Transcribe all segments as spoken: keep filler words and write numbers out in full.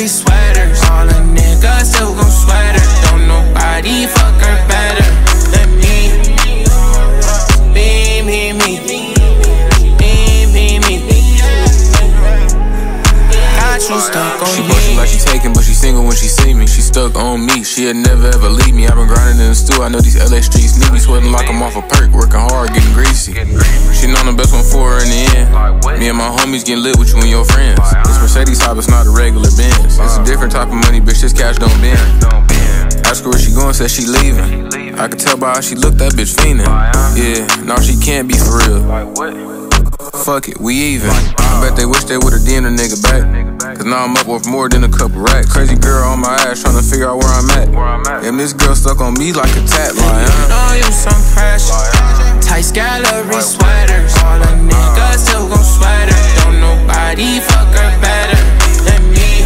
gallery sweaters. All a nigga still gon' sweat her. Don't nobody fuck her better than me. Me, me, me. Me, me, me. Got you stuck on she me. She pushing like she taking, but she single when she see me. She stuck on me, she'll never ever leave me. I been grinding in the stew, I know these L A streets need me. Sweating like I'm off a perk, working hard, getting greasy. She know the best one for her in the end. Me and my homies getting lit with you and your friends. This Mercedes hop is not a regular Benz. It's a different type of money, bitch, this cash don't bend. Ask her where she going, said she leaving. I could tell by how she looked, that bitch fiendin'. Yeah, no, she can't be for real. Fuck it, we even. I bet they wish they would've D M'd a nigga back. Cause now I'm up worth more than a couple racks. Crazy girl on my ass tryna figure out where I'm at. Damn, this girl stuck on me like a tat line. You know you some pressure. Tight gallery sweaters. All a nigga still gon' sweat her. Don't nobody fuck her better than me.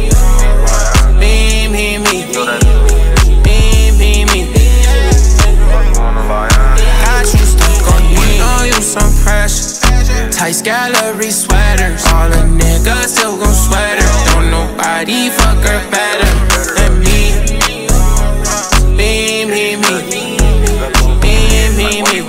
Me, me, me. Me, me, me. Got you stuck on me. You know you some pressure. Tight gallery sweaters. All a nigga still gon' sweat her. Don't nobody fuck her better than me. Me, me, me. Me, me, me.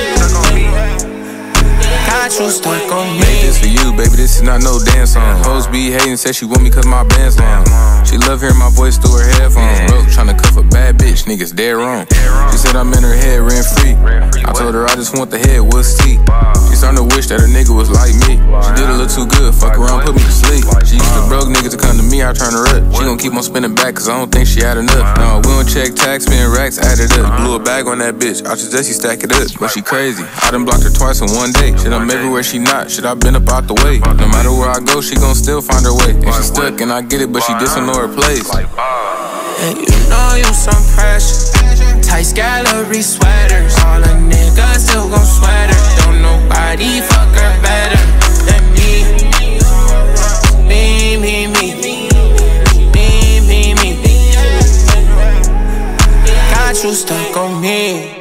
Got you stuck on me. Made this for you, baby, this is not no dance song. Hoes be hating, say she want me cause my band's long. She love hearing my voice through her headphones. Broke, tryna cuff a bad bitch, niggas dead wrong. She said I'm in her head rent free. I told her I just want the head, what's tea? She starting to wish that her nigga was like me. She did a little too good, fuck around, put me to sleep. She used to broke niggas to come to me, I turn her up. She gon' keep on spinning back cause I don't think she had enough. No, we don't check tax, spin racks, add it up. Blew a bag on that bitch, I just she stack it up. But she crazy, I done blocked her twice in one day. Shit, I'm everywhere she not, shit, I been up out the way. No matter where I go, she gon' still find her way. And she stuck and I get it, but she just don't know her place. And you know you some pressure. Tight gallery sweaters. All a nigga still gon' sweat her. Don't nobody fuck her better than me. Me, me, me. Me, me, me. Got you stuck on me.